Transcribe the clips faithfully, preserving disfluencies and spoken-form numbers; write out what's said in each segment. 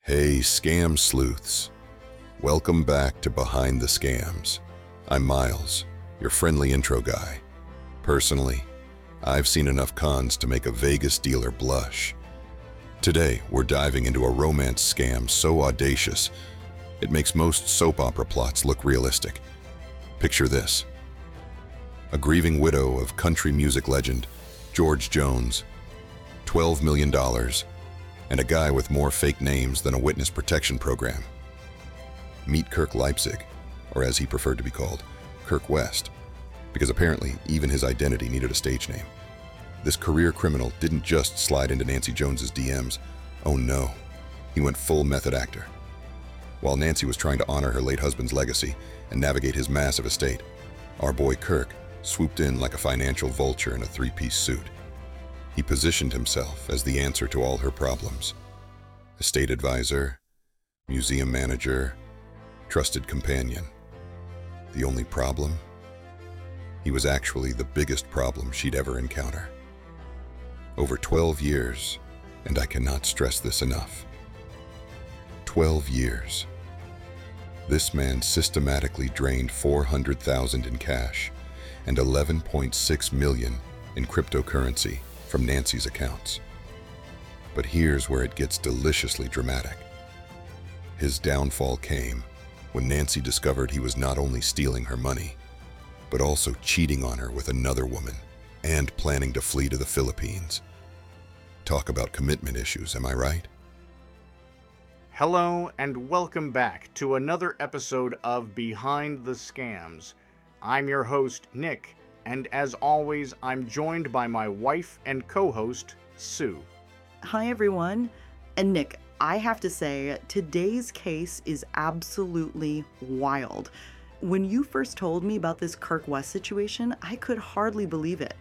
Hey, scam sleuths. Welcome back to Behind the Scams. I'm Miles, your friendly intro guy. Personally, I've seen enough cons to make a Vegas dealer blush. Today, we're diving into a romance scam so audacious, it makes most soap opera plots look realistic. Picture this. A grieving widow of country music legend George Jones, twelve million dollars, and a guy with more fake names than a witness protection program. Meet Kirk Leipzig, or as he preferred to be called, Kirk West, because apparently even his identity needed a stage name. This career criminal didn't just slide into Nancy Jones's D Ms. Oh no, he went full method actor. While Nancy was trying to honor her late husband's legacy and navigate his massive estate, our boy Kirk swooped in like a financial vulture in a three-piece suit. He positioned himself as the answer to all her problems. Estate advisor, museum manager, trusted companion. The only problem? He was actually the biggest problem she'd ever encounter. Over twelve years, and I cannot stress this enough. twelve years. This man systematically drained four hundred thousand dollars in cash and eleven point six million dollars in cryptocurrency from Nancy's accounts. But here's where it gets deliciously dramatic. His downfall came when Nancy discovered he was not only stealing her money, but also cheating on her with another woman and planning to flee to the Philippines. Talk about commitment issues, am I right? Hello and welcome back to another episode of Behind the Scams. I'm your host, Nick, and as always, I'm joined by my wife and co-host, Sue. Hi, everyone. And Nick, I have to say, today's case is absolutely wild. When you first told me about this Kirk West situation, I could hardly believe it.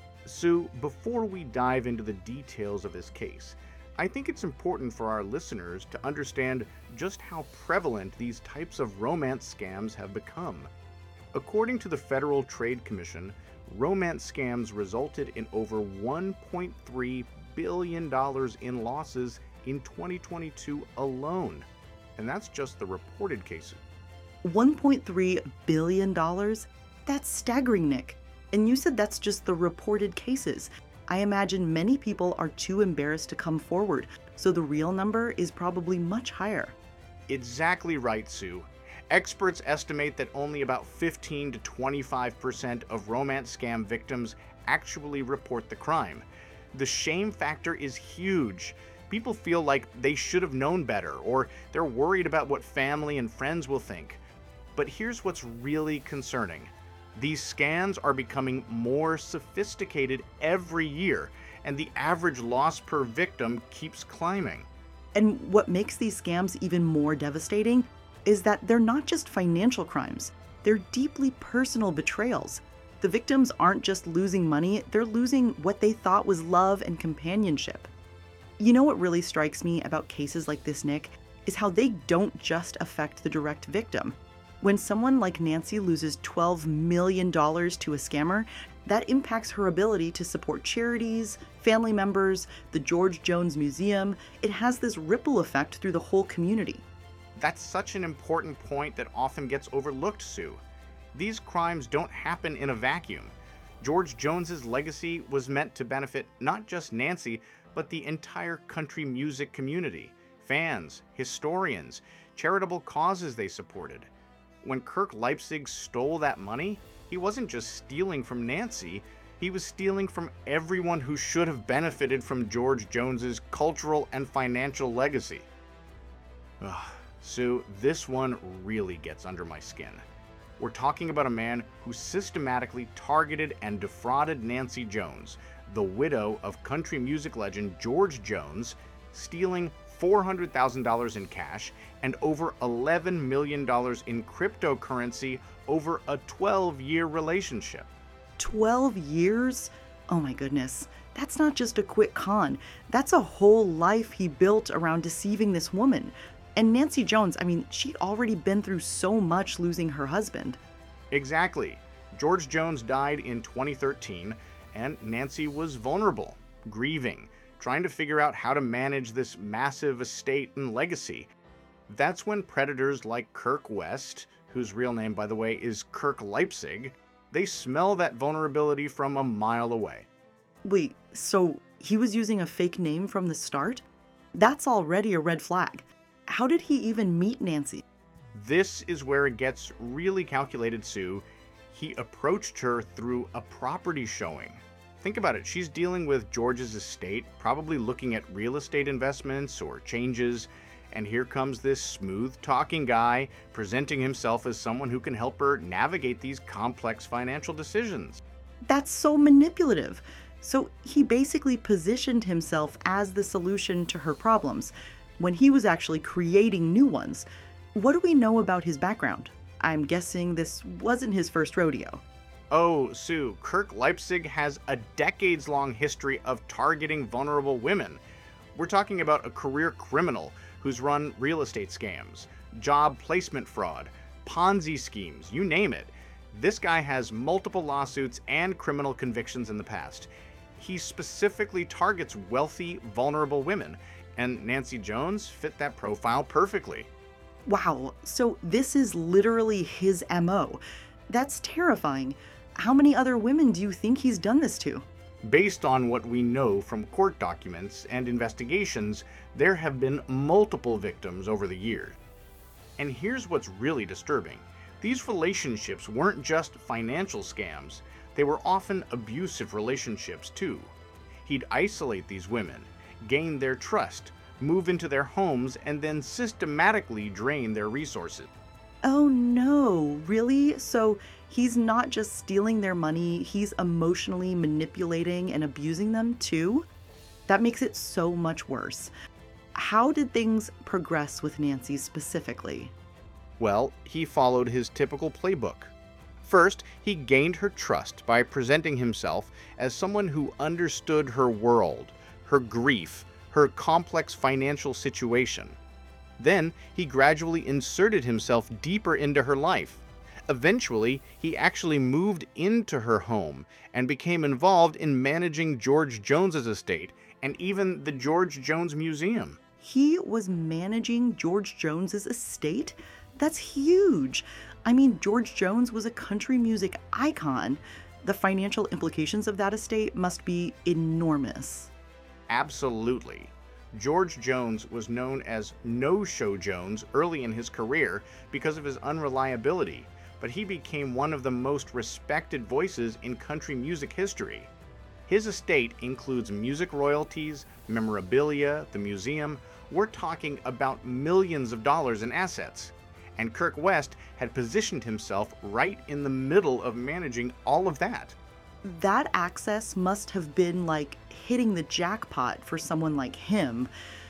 Sue, before we dive into the details of this case, I think it's important for our listeners to understand just how prevalent these types of romance scams have become. According to the Federal Trade Commission, romance scams resulted in over one point three billion dollars in losses in twenty twenty-two alone. And that's just the reported cases. one point three billion dollars? That's staggering, Nick. And you said that's just the reported cases. I imagine many people are too embarrassed to come forward, so the real number is probably much higher. Exactly right, Sue. Experts estimate that only about fifteen to twenty-five percent of romance scam victims actually report the crime. The shame factor is huge. People feel like they should have known better, or they're worried about what family and friends will think. But here's what's really concerning. These scams are becoming more sophisticated every year, and the average loss per victim keeps climbing. And what makes these scams even more devastating is that they're not just financial crimes, they're deeply personal betrayals. The victims aren't just losing money, they're losing what they thought was love and companionship. You know what really strikes me about cases like this, Nick, is how they don't just affect the direct victim. When someone like Nancy loses twelve million dollars to a scammer, that impacts her ability to support charities, family members, the George Jones Museum. It has this ripple effect through the whole community. That's such an important point that often gets overlooked, Sue. These crimes don't happen in a vacuum. George Jones's legacy was meant to benefit not just Nancy, but the entire country music community, fans, historians, charitable causes they supported. When Kirk Leipzig stole that money, he wasn't just stealing from Nancy, he was stealing from everyone who should have benefited from George Jones's cultural and financial legacy. Ugh. Sue, this one really gets under my skin. We're talking about a man who systematically targeted and defrauded Nancy Jones, the widow of country music legend George Jones, stealing four hundred thousand dollars in cash and over eleven million dollars in cryptocurrency over a twelve-year relationship. twelve years? Oh my goodness. That's not just a quick con. That's a whole life he built around deceiving this woman. And Nancy Jones, I mean, she'd already been through so much losing her husband. Exactly. George Jones died in twenty thirteen, and Nancy was vulnerable, grieving, trying to figure out how to manage this massive estate and legacy. That's when predators like Kirk West, whose real name, by the way, is Kirk Leipzig, they smell that vulnerability from a mile away. Wait, so he was using a fake name from the start? That's already a red flag. How did he even meet Nancy? This is where it gets really calculated, Sue. He approached her through a property showing. Think about it. She's dealing with George's estate, probably looking at real estate investments or changes, and here comes this smooth-talking guy presenting himself as someone who can help her navigate these complex financial decisions. That's so manipulative. So he basically positioned himself as the solution to her problems, when he was actually creating new ones. What do we know about his background? I'm guessing this wasn't his first rodeo. Oh, Sue, Kirk Leipzig has a decades-long history of targeting vulnerable women. We're talking about a career criminal who's run real estate scams, job placement fraud, Ponzi schemes, you name it. This guy has multiple lawsuits and criminal convictions in the past. He specifically targets wealthy, vulnerable women, and Nancy Jones fit that profile perfectly. Wow, so this is literally his M O. That's terrifying. How many other women do you think he's done this to? Based on what we know from court documents and investigations, there have been multiple victims over the years. And here's what's really disturbing. These relationships weren't just financial scams, they were often abusive relationships too. He'd isolate these women, gain their trust, move into their homes, and then systematically drain their resources. Oh no, really? So he's not just stealing their money, he's emotionally manipulating and abusing them too? That makes it so much worse. How did things progress with Nancy specifically? Well, he followed his typical playbook. First, he gained her trust by presenting himself as someone who understood her world, her grief, her complex financial situation. Then, he gradually inserted himself deeper into her life. Eventually, he actually moved into her home and became involved in managing George Jones's estate and even the George Jones Museum. He was managing George Jones's estate? That's huge. I mean, George Jones was a country music icon. The financial implications of that estate must be enormous. Absolutely. George Jones was known as No-Show Jones early in his career because of his unreliability, but he became one of the most respected voices in country music history. His estate includes music royalties, memorabilia, the museum. We're talking about millions of dollars in assets. And Kirk West had positioned himself right in the middle of managing all of that. That access must have been like hitting the jackpot for someone like him.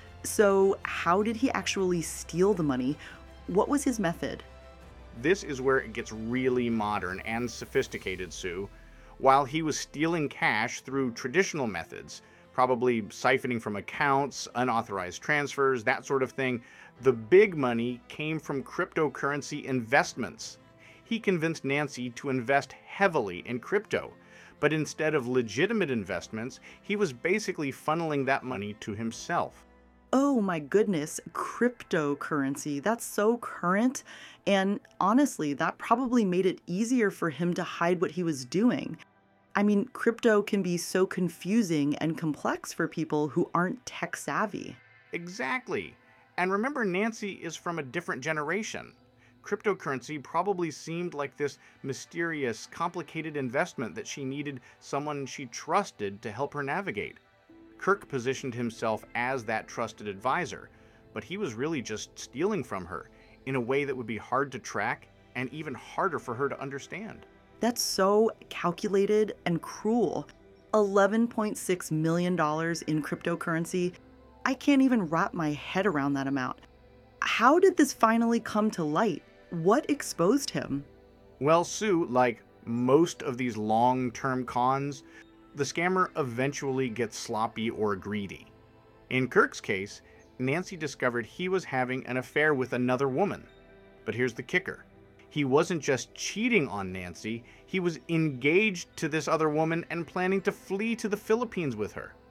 So, how did he actually steal the money? What was his method? This is where it gets really modern and sophisticated, Sue. While he was stealing cash through traditional methods, probably siphoning from accounts, unauthorized transfers, that sort of thing, the big money came from cryptocurrency investments. He convinced Nancy to invest heavily in crypto, but instead of legitimate investments, he was basically funneling that money to himself. Oh my goodness, cryptocurrency. That's so current. And honestly, that probably made it easier for him to hide what he was doing. I mean, crypto can be so confusing and complex for people who aren't tech savvy. Exactly. And remember, Nancy is from a different generation. Cryptocurrency probably seemed like this mysterious, complicated investment that she needed someone she trusted to help her navigate. Kirk positioned himself as that trusted advisor, but he was really just stealing from her in a way that would be hard to track and even harder for her to understand. That's so calculated and cruel. eleven point six million dollars in cryptocurrency. I can't even wrap my head around that amount. How did this finally come to light? What exposed him? Well, Sue, like most of these long-term cons, the scammer eventually gets sloppy or greedy. In Kirk's case, Nancy discovered he was having an affair with another woman. But here's the kicker. He wasn't just cheating on Nancy, he was engaged to this other woman and planning to flee to the Philippines with her.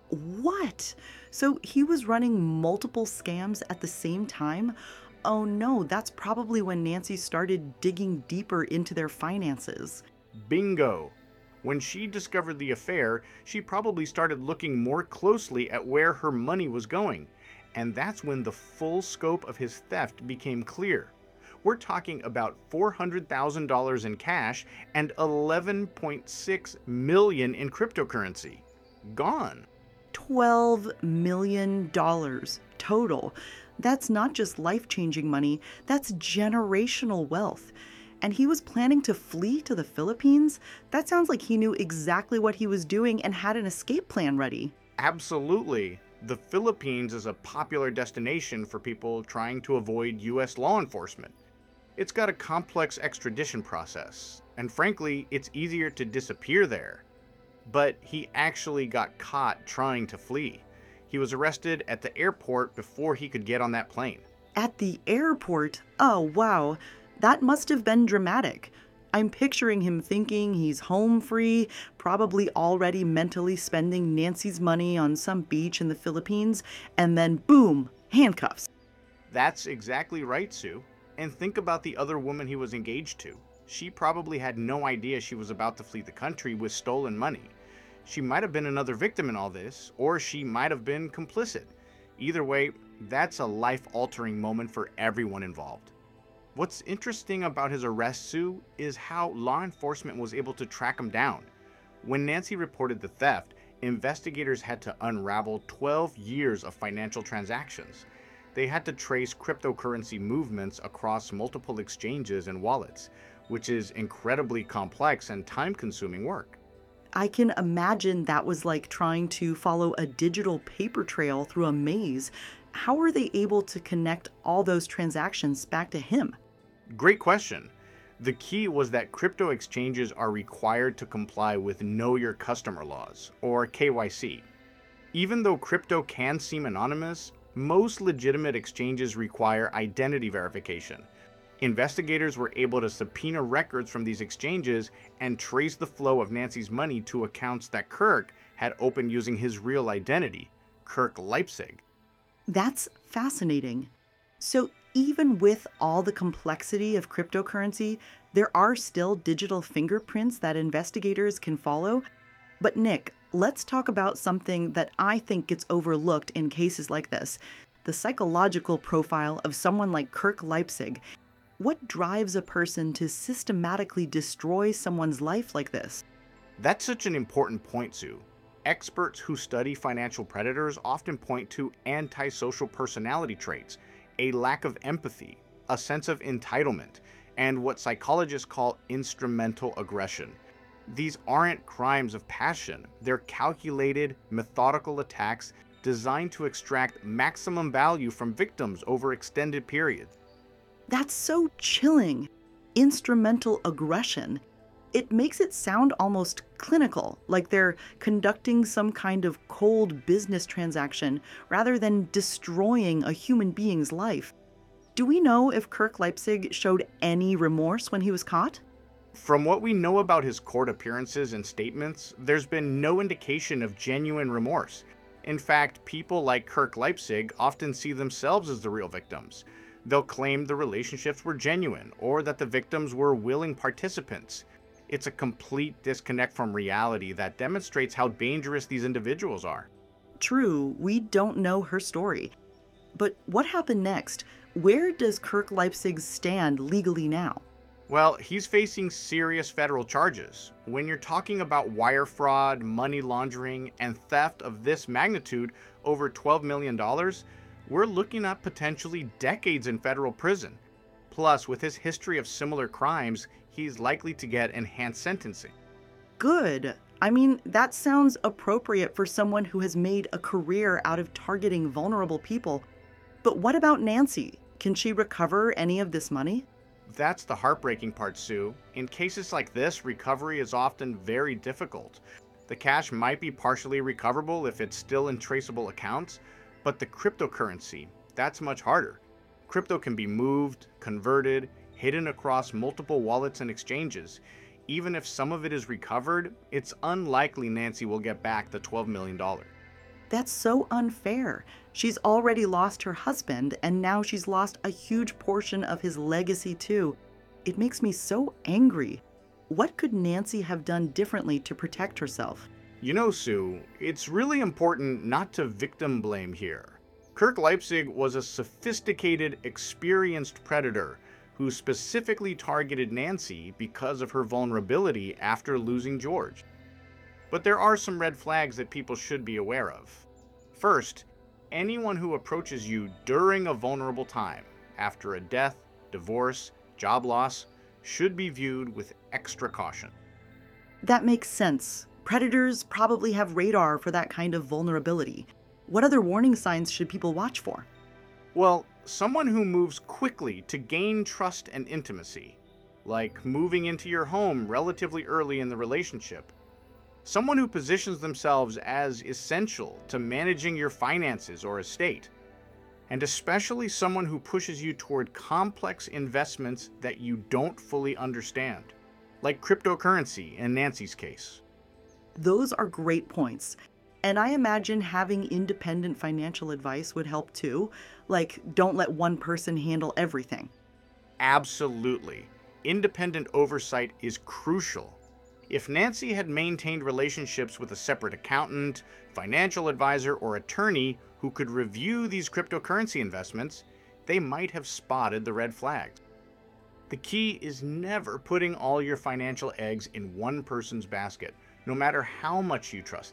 What? So he was running multiple scams at the same time? Oh no, that's probably when Nancy started digging deeper into their finances. Bingo! When she discovered the affair, she probably started looking more closely at where her money was going. And that's when the full scope of his theft became clear. We're talking about four hundred thousand dollars in cash and eleven point six million dollars in cryptocurrency. Gone. twelve million dollars total. That's not just life-changing money, that's generational wealth. And he was planning to flee to the Philippines? That sounds like he knew exactly what he was doing and had an escape plan ready. Absolutely. The Philippines is a popular destination for people trying to avoid U S law enforcement. It's got a complex extradition process, and frankly, it's easier to disappear there. But he actually got caught trying to flee. He was arrested at the airport before he could get on that plane. At the airport? Oh, wow. That must have been dramatic. I'm picturing him thinking he's home free, probably already mentally spending Nancy's money on some beach in the Philippines, and then boom, handcuffs. That's exactly right, Sue. And think about the other woman he was engaged to. She probably had no idea she was about to flee the country with stolen money. She might have been another victim in all this, or she might have been complicit. Either way, that's a life-altering moment for everyone involved. What's interesting about his arrest, Sue, is how law enforcement was able to track him down. When Nancy reported the theft, investigators had to unravel twelve years of financial transactions. They had to trace cryptocurrency movements across multiple exchanges and wallets, which is incredibly complex and time-consuming work. I can imagine that was like trying to follow a digital paper trail through a maze. How were they able to connect all those transactions back to him? Great question. The key was that crypto exchanges are required to comply with Know Your Customer laws, or K Y C. Even though crypto can seem anonymous, most legitimate exchanges require identity verification. Investigators were able to subpoena records from these exchanges and trace the flow of Nancy's money to accounts that Kirk had opened using his real identity, Kirk Leipzig. That's fascinating. So even with all the complexity of cryptocurrency, there are still digital fingerprints that investigators can follow. But Nick, let's talk about something that I think gets overlooked in cases like this: the psychological profile of someone like Kirk Leipzig. What drives a person to systematically destroy someone's life like this? That's such an important point, Sue. Experts who study financial predators often point to antisocial personality traits, a lack of empathy, a sense of entitlement, and what psychologists call instrumental aggression. These aren't crimes of passion. They're calculated, methodical attacks designed to extract maximum value from victims over extended periods. That's so chilling. Instrumental aggression. It makes it sound almost clinical, like they're conducting some kind of cold business transaction rather than destroying a human being's life. Do we know if Kirk Leipzig showed any remorse when he was caught? From what we know about his court appearances and statements, there's been no indication of genuine remorse. In fact, people like Kirk Leipzig often see themselves as the real victims. They'll claim the relationships were genuine or that the victims were willing participants. It's a complete disconnect from reality that demonstrates how dangerous these individuals are. True, we don't know her story. But what happened next? Where does Kirk Leipzig stand legally now? Well, he's facing serious federal charges. When you're talking about wire fraud, money laundering, and theft of this magnitude, over twelve million dollars, we're looking at potentially decades in federal prison. Plus, with his history of similar crimes, he's likely to get enhanced sentencing. Good. I mean, that sounds appropriate for someone who has made a career out of targeting vulnerable people. But what about Nancy? Can she recover any of this money? That's the heartbreaking part, Sue. In cases like this, recovery is often very difficult. The cash might be partially recoverable if it's still in traceable accounts, but the cryptocurrency, that's much harder. Crypto can be moved, converted, hidden across multiple wallets and exchanges. Even if some of it is recovered, it's unlikely Nancy will get back the twelve million dollars. That's so unfair. She's already lost her husband, and now she's lost a huge portion of his legacy, too. It makes me so angry. What could Nancy have done differently to protect herself? You know, Sue, it's really important not to victim blame here. Kirk Leipzig was a sophisticated, experienced predator who specifically targeted Nancy because of her vulnerability after losing George. But there are some red flags that people should be aware of. First, anyone who approaches you during a vulnerable time, after a death, divorce, job loss, should be viewed with extra caution. That makes sense. Predators probably have radar for that kind of vulnerability. What other warning signs should people watch for? Well, someone who moves quickly to gain trust and intimacy, like moving into your home relatively early in the relationship. Someone who positions themselves as essential to managing your finances or estate. And especially someone who pushes you toward complex investments that you don't fully understand, like cryptocurrency in Nancy's case. Those are great points. And I imagine having independent financial advice would help too. Like, don't let one person handle everything. Absolutely. Independent oversight is crucial. If Nancy had maintained relationships with a separate accountant, financial advisor, or attorney who could review these cryptocurrency investments, they might have spotted the red flags. The key is never putting all your financial eggs in one person's basket, no matter how much you trust.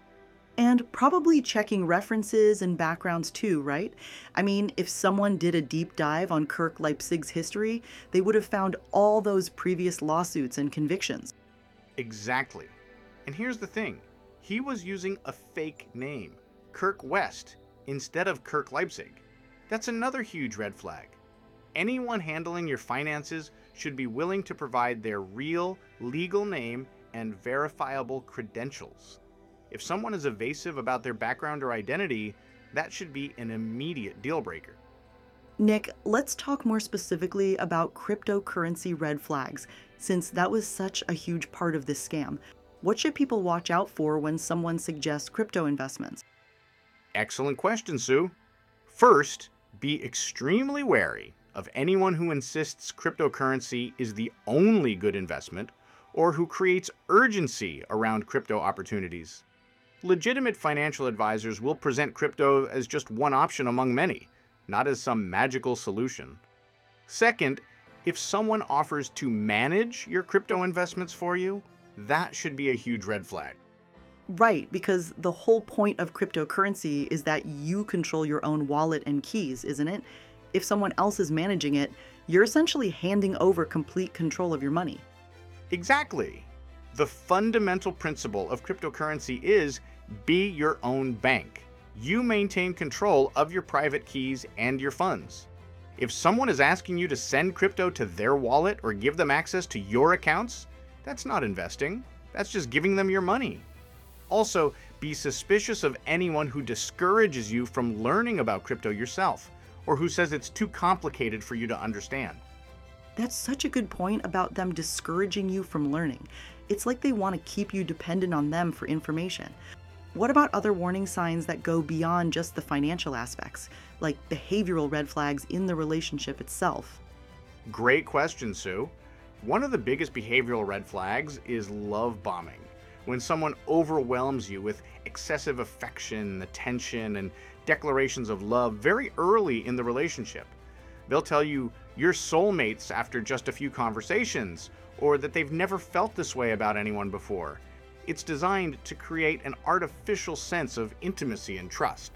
And probably checking references and backgrounds too, right? I mean, if someone did a deep dive on Kirk Leipzig's history, they would have found all those previous lawsuits and convictions. Exactly. And here's the thing. He was using a fake name, Kirk West, instead of Kirk Leipzig. That's another huge red flag. Anyone handling your finances should be willing to provide their real, legal name and verifiable credentials. If someone is evasive about their background or identity, that should be an immediate deal breaker. Nick, let's talk more specifically about cryptocurrency red flags, since that was such a huge part of this scam. What should people watch out for when someone suggests crypto investments? Excellent question, Sue. First, be extremely wary of anyone who insists cryptocurrency is the only good investment or who creates urgency around crypto opportunities. Legitimate financial advisors will present crypto as just one option among many, not as some magical solution. Second, if someone offers to manage your crypto investments for you, that should be a huge red flag. Right, because the whole point of cryptocurrency is that you control your own wallet and keys, isn't it? If someone else is managing it, you're essentially handing over complete control of your money. Exactly. The fundamental principle of cryptocurrency is be your own bank. You maintain control of your private keys and your funds. If someone is asking you to send crypto to their wallet or give them access to your accounts, that's not investing. That's just giving them your money. Also, be suspicious of anyone who discourages you from learning about crypto yourself, or who says it's too complicated for you to understand. That's such a good point about them discouraging you from learning. It's like they want to keep you dependent on them for information. What about other warning signs that go beyond just the financial aspects, like behavioral red flags in the relationship itself? Great question, Sue. One of the biggest behavioral red flags is love bombing. When someone overwhelms you with excessive affection, attention, and declarations of love very early in the relationship. They'll tell you you're soulmates after just a few conversations, or that they've never felt this way about anyone before. It's designed to create an artificial sense of intimacy and trust.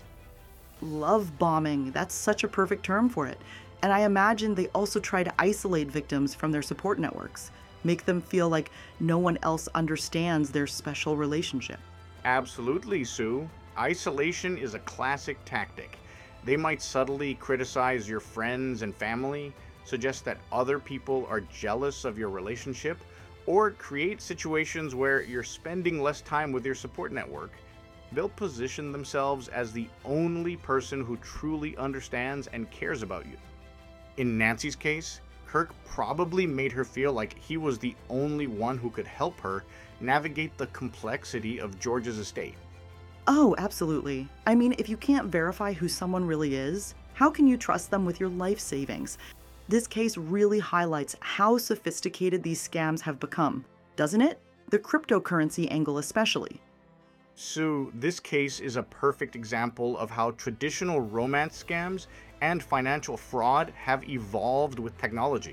Love bombing, that's such a perfect term for it. And I imagine they also try to isolate victims from their support networks, make them feel like no one else understands their special relationship. Absolutely, Sue. Isolation is a classic tactic. They might subtly criticize your friends and family, suggest that other people are jealous of your relationship, or create situations where you're spending less time with your support network. They'll position themselves as the only person who truly understands and cares about you. In Nancy's case, Kirk probably made her feel like he was the only one who could help her navigate the complexity of George's estate. Oh, absolutely. I mean, if you can't verify who someone really is, how can you trust them with your life savings? This case really highlights how sophisticated these scams have become, doesn't it? The cryptocurrency angle especially. So, this case is a perfect example of how traditional romance scams and financial fraud have evolved with technology.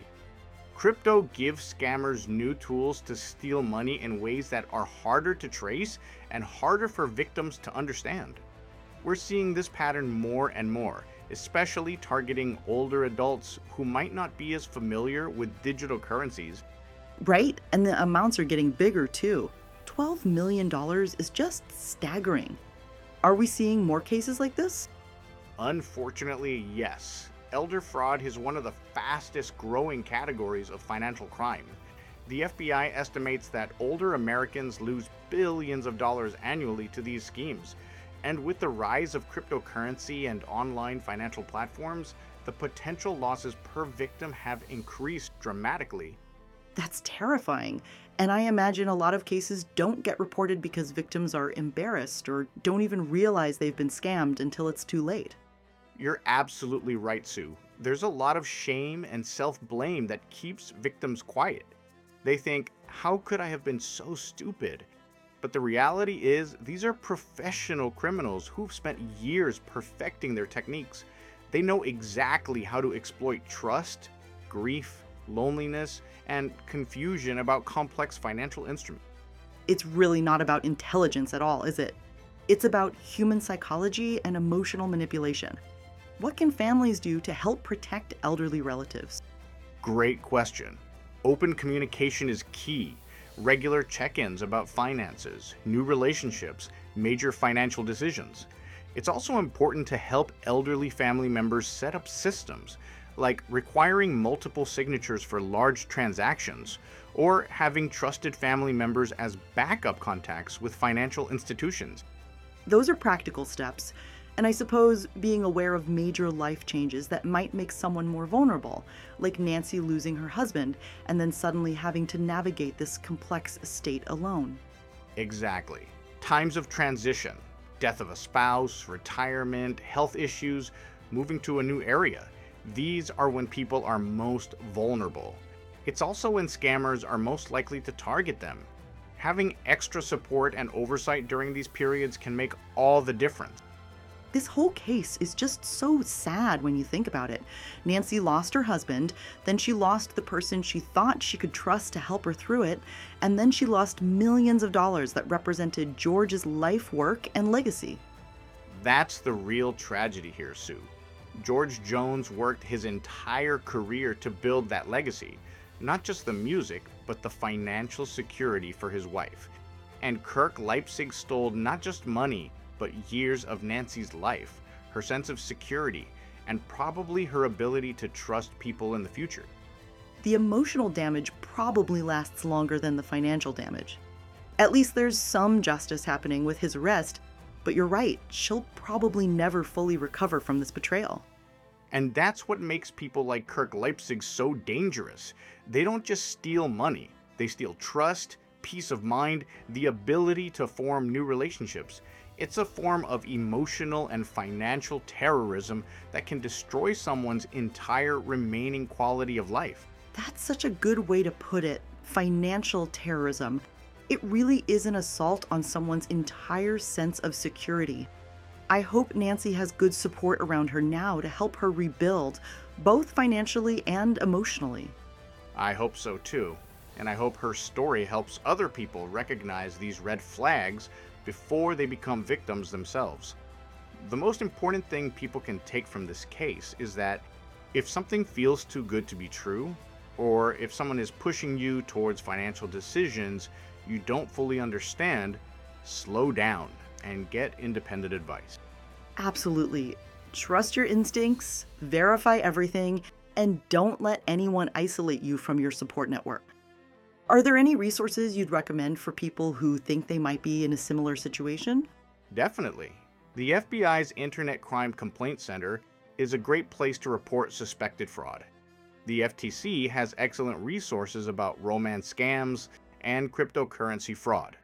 Crypto gives scammers new tools to steal money in ways that are harder to trace and harder for victims to understand. We're seeing this pattern more and more, especially targeting older adults who might not be as familiar with digital currencies. Right? And the amounts are getting bigger too. twelve million dollars is just staggering. Are we seeing more cases like this? Unfortunately, yes. Elder fraud is one of the fastest growing categories of financial crime. The F B I estimates that older Americans lose billions of dollars annually to these schemes. And with the rise of cryptocurrency and online financial platforms, the potential losses per victim have increased dramatically. That's terrifying. And I imagine a lot of cases don't get reported because victims are embarrassed or don't even realize they've been scammed until it's too late. You're absolutely right, Sue. There's a lot of shame and self-blame that keeps victims quiet. They think, how could I have been so stupid? But the reality is, these are professional criminals who've spent years perfecting their techniques. They know exactly how to exploit trust, grief, loneliness, and confusion about complex financial instruments. It's really not about intelligence at all, is it? It's about human psychology and emotional manipulation. What can families do to help protect elderly relatives? Great question. Open communication is key. Regular check-ins about finances, new relationships, major financial decisions. It's also important to help elderly family members set up systems, like requiring multiple signatures for large transactions, or having trusted family members as backup contacts with financial institutions. Those are practical steps, and I suppose being aware of major life changes that might make someone more vulnerable, like Nancy losing her husband and then suddenly having to navigate this complex estate alone. Exactly. Times of transition, death of a spouse, retirement, health issues, moving to a new area. These are when people are most vulnerable. It's also when scammers are most likely to target them. Having extra support and oversight during these periods can make all the difference. This whole case is just so sad when you think about it. Nancy lost her husband, then she lost the person she thought she could trust to help her through it, and then she lost millions of dollars that represented George's life work and legacy. That's the real tragedy here, Sue. George Jones worked his entire career to build that legacy, not just the music, but the financial security for his wife. And Kirk Leipzig stole not just money, but years of Nancy's life, her sense of security, and probably her ability to trust people in the future. The emotional damage probably lasts longer than the financial damage. At least there's some justice happening with his arrest, but you're right, she'll probably never fully recover from this betrayal. And that's what makes people like Kirk Leipzig so dangerous. They don't just steal money, they steal trust, peace of mind, the ability to form new relationships. It's a form of emotional and financial terrorism that can destroy someone's entire remaining quality of life. That's such a good way to put it, financial terrorism. It really is an assault on someone's entire sense of security. I hope Nancy has good support around her now to help her rebuild, both financially and emotionally. I hope so too, and I hope her story helps other people recognize these red flags before they become victims themselves. The most important thing people can take from this case is that if something feels too good to be true, or if someone is pushing you towards financial decisions you don't fully understand, slow down and get independent advice. Absolutely. Trust your instincts, verify everything, and don't let anyone isolate you from your support network. Are there any resources you'd recommend for people who think they might be in a similar situation? Definitely. The F B I's Internet Crime Complaint Center is a great place to report suspected fraud. The F T C has excellent resources about romance scams and cryptocurrency fraud.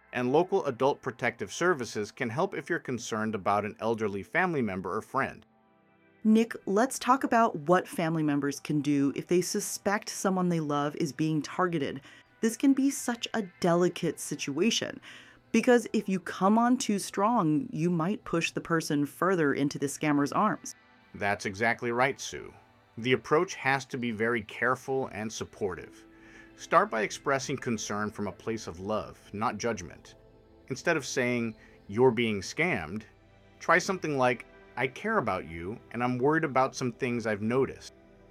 And local adult protective services can help if you're concerned about an elderly family member or friend. Nick, let's talk about what family members can do if they suspect someone they love is being targeted. This can be such a delicate situation because if you come on too strong, you might push the person further into the scammer's arms. That's exactly right, Sue. The approach has to be very careful and supportive. Start by expressing concern from a place of love, not judgment. Instead of saying, "You're being scammed," try something like, "I care about you, and I'm worried about some things I've noticed."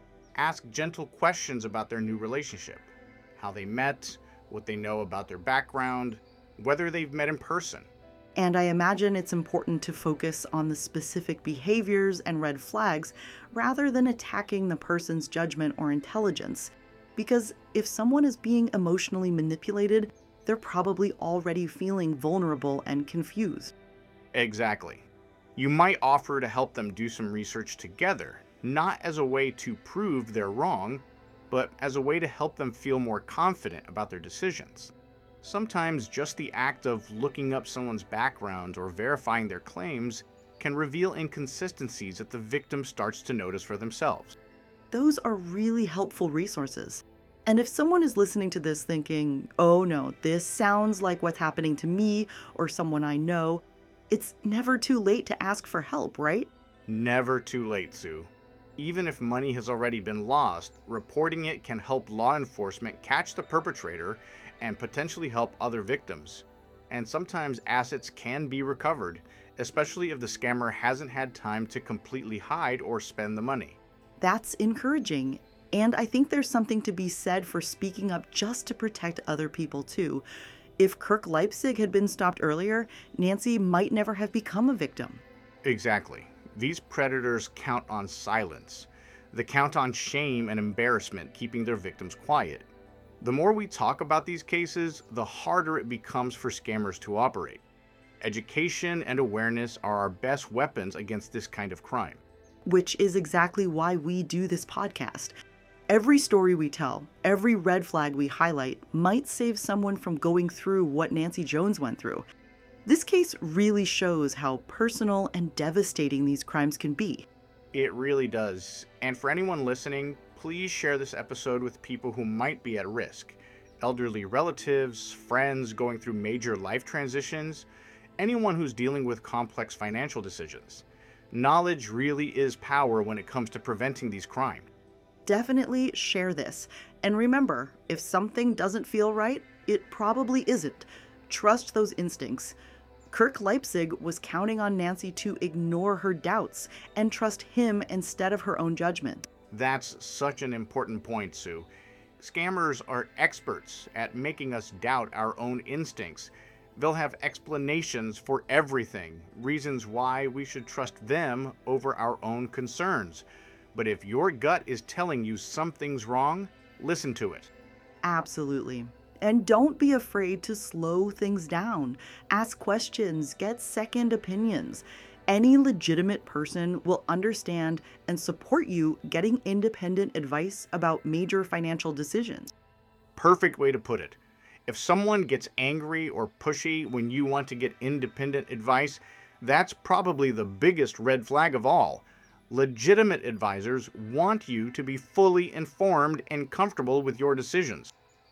Ask gentle questions about their new relationship, how they met, what they know about their background, whether they've met in person. And I imagine it's important to focus on the specific behaviors and red flags rather than attacking the person's judgment or intelligence. Because if someone is being emotionally manipulated, they're probably already feeling vulnerable and confused. Exactly. You might offer to help them do some research together, not as a way to prove they're wrong, but as a way to help them feel more confident about their decisions. Sometimes just the act of looking up someone's background or verifying their claims can reveal inconsistencies that the victim starts to notice for themselves. Those are really helpful resources. And if someone is listening to this thinking, "Oh no, this sounds like what's happening to me or someone I know," it's never too late to ask for help, right? Never too late, Sue. Even if money has already been lost, reporting it can help law enforcement catch the perpetrator and potentially help other victims. And sometimes assets can be recovered, especially if the scammer hasn't had time to completely hide or spend the money. That's encouraging. And I think there's something to be said for speaking up just to protect other people too. If Kirk Leipzig had been stopped earlier, Nancy might never have become a victim. Exactly. These predators count on silence. They count on shame and embarrassment, keeping their victims quiet. The more we talk about these cases, the harder it becomes for scammers to operate. Education and awareness are our best weapons against this kind of crime. Which is exactly why we do this podcast. Every story we tell, every red flag we highlight might save someone from going through what Nancy Jones went through. This case really shows how personal and devastating these crimes can be. It really does. And for anyone listening, please share this episode with people who might be at risk. Elderly relatives, friends going through major life transitions, anyone who's dealing with complex financial decisions. Knowledge really is power when it comes to preventing these crimes. Definitely share this. And remember, if something doesn't feel right, it probably isn't. Trust those instincts. Kirk Leipzig was counting on Nancy to ignore her doubts and trust him instead of her own judgment. That's such an important point, Sue. Scammers are experts at making us doubt our own instincts. They'll have explanations for everything, reasons why we should trust them over our own concerns. But if your gut is telling you something's wrong, listen to it. Absolutely. And don't be afraid to slow things down. Ask questions, get second opinions. Any legitimate person will understand and support you getting independent advice about major financial decisions. Perfect way to put it. If someone gets angry or pushy when you want to get independent advice, that's probably the biggest red flag of all. Legitimate advisors want you to be fully informed and comfortable with your decisions.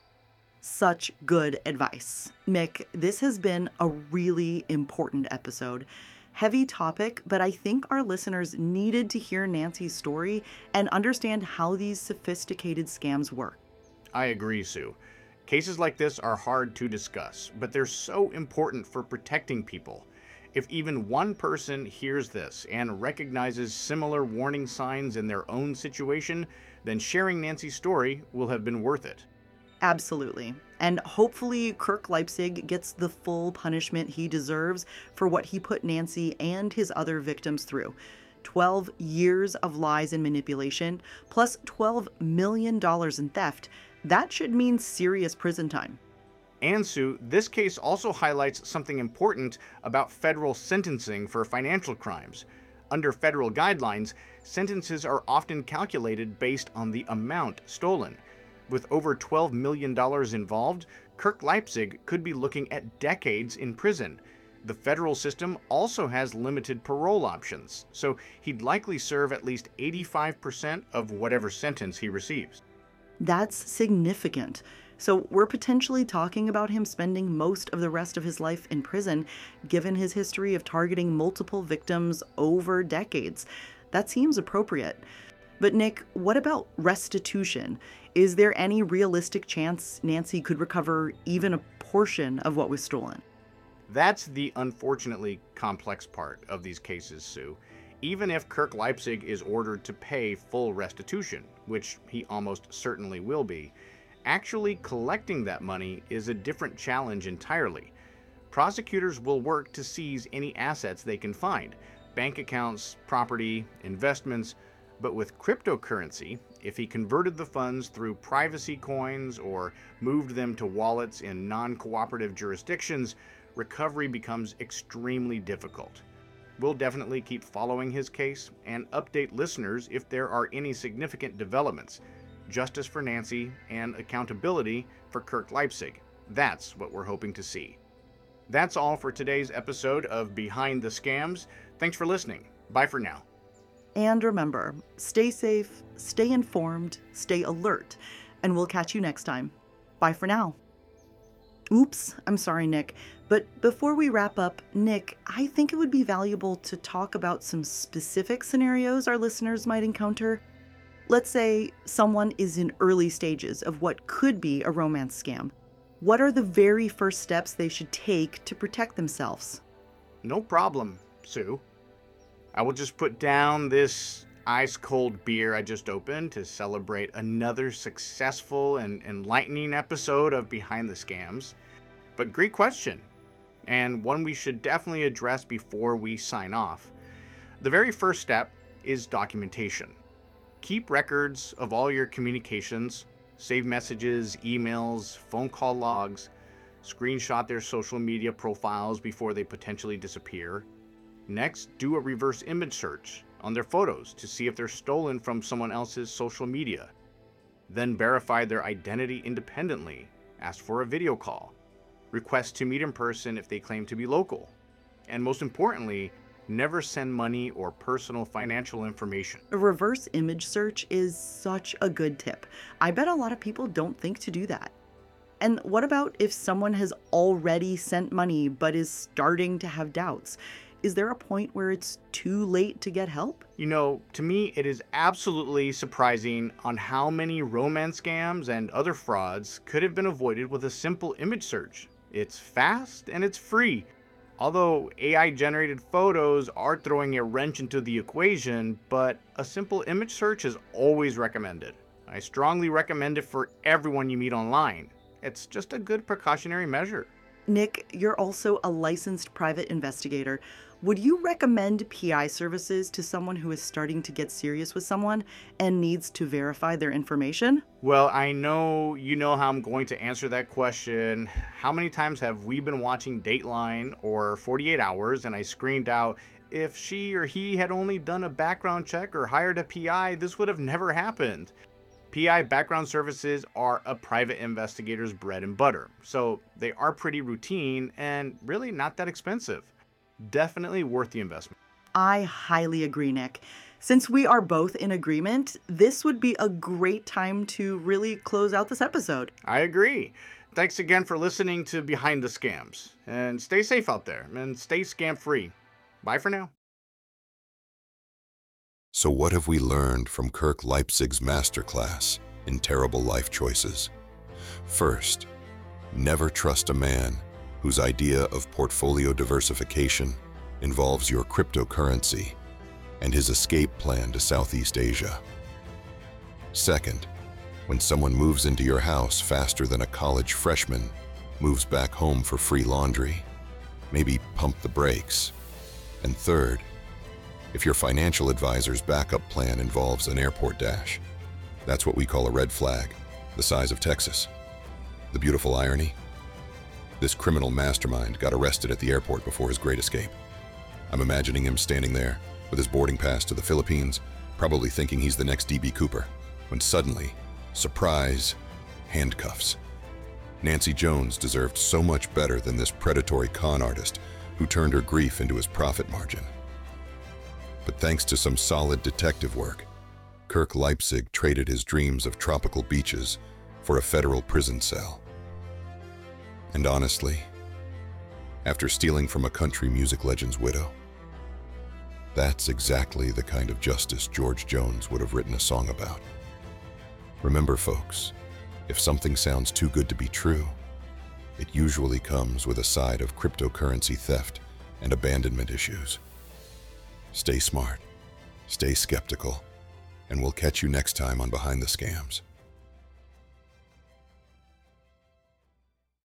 Such good advice. Mick, this has been a really important episode. Heavy topic, but I think our listeners needed to hear Nancy's story and understand how these sophisticated scams work. I agree, Sue. Cases like this are hard to discuss, but they're so important for protecting people. If even one person hears this and recognizes similar warning signs in their own situation, then sharing Nancy's story will have been worth it. Absolutely. And hopefully Kirk Leipzig gets the full punishment he deserves for what he put Nancy and his other victims through. twelve years of lies and manipulation, plus twelve million dollars in theft. That should mean serious prison time. And Sue, this case also highlights something important about federal sentencing for financial crimes. Under federal guidelines, sentences are often calculated based on the amount stolen. With over twelve million dollars involved, Kirk Leipzig could be looking at decades in prison. The federal system also has limited parole options, so he'd likely serve at least eighty-five percent of whatever sentence he receives. That's significant. So we're potentially talking about him spending most of the rest of his life in prison, given his history of targeting multiple victims over decades. That seems appropriate. But Nick, what about restitution? Is there any realistic chance Nancy could recover even a portion of what was stolen? That's the unfortunately complex part of these cases, Sue. Even if Kirk Leipzig is ordered to pay full restitution, which he almost certainly will be, actually collecting that money is a different challenge entirely. Prosecutors will work to seize any assets they can find, bank accounts, property, investments, but with cryptocurrency, if he converted the funds through privacy coins or moved them to wallets in non-cooperative jurisdictions, recovery becomes extremely difficult. We'll definitely keep following his case and update listeners if there are any significant developments. Justice for Nancy and accountability for Kirk Leipzig. That's what we're hoping to see. That's all for today's episode of Behind the Scams. Thanks for listening. Bye for now. And remember, stay safe, stay informed, stay alert, and we'll catch you next time. Bye for now. Oops, I'm sorry, Nick. But before we wrap up, Nick, I think it would be valuable to talk about some specific scenarios our listeners might encounter. Let's say someone is in early stages of what could be a romance scam. What are the very first steps they should take to protect themselves? No problem, Sue. I will just put down this ice-cold beer I just opened to celebrate another successful and enlightening episode of Behind the Scams. But great question, and one we should definitely address before we sign off. The very first step is documentation. Keep records of all your communications, save messages, emails, phone call logs, screenshot their social media profiles before they potentially disappear. Next, do a reverse image search on their photos to see if they're stolen from someone else's social media. Then verify their identity independently. Ask for a video call. Request to meet in person if they claim to be local. And most importantly, never send money or personal financial information. A reverse image search is such a good tip. I bet a lot of people don't think to do that. And what about if someone has already sent money but is starting to have doubts? Is there a point where it's too late to get help? You know, to me, it is absolutely surprising on how many romance scams and other frauds could have been avoided with a simple image search. It's fast and it's free. Although A I-generated photos are throwing a wrench into the equation, but a simple image search is always recommended. I strongly recommend it for everyone you meet online. It's just a good precautionary measure. Nick, you're also a licensed private investigator. Would you recommend P I services to someone who is starting to get serious with someone and needs to verify their information? Well, I know you know how I'm going to answer that question. How many times have we been watching Dateline or forty-eight hours and I screamed out, if she or he had only done a background check or hired a P I, this would have never happened. P I background services are a private investigator's bread and butter, so they are pretty routine and really not that expensive. Definitely worth the investment. I highly agree, Nick. Since we are both in agreement, this would be a great time to really close out this episode. I agree. Thanks again for listening to Behind the Scams. And stay safe out there and stay scam free. Bye for now. So what have we learned from Kirk Leipzig's masterclass in terrible life choices? First, never trust a man whose idea of portfolio diversification involves your cryptocurrency and his escape plan to Southeast Asia. Second, when someone moves into your house faster than a college freshman moves back home for free laundry, maybe pump the brakes. And third, if your financial advisor's backup plan involves an airport dash, that's what we call a red flag, the size of Texas. The beautiful irony? This criminal mastermind got arrested at the airport before his great escape. I'm imagining him standing there with his boarding pass to the Philippines, probably thinking he's the next D B Cooper, when suddenly, surprise, handcuffs. Nancy Jones deserved so much better than this predatory con artist who turned her grief into his profit margin. But thanks to some solid detective work, Kirk Leipzig traded his dreams of tropical beaches for a federal prison cell. And honestly, after stealing from a country music legend's widow, that's exactly the kind of justice George Jones would have written a song about. Remember, folks, if something sounds too good to be true, it usually comes with a side of cryptocurrency theft and abandonment issues. Stay smart, stay skeptical, and we'll catch you next time on Behind the Scams.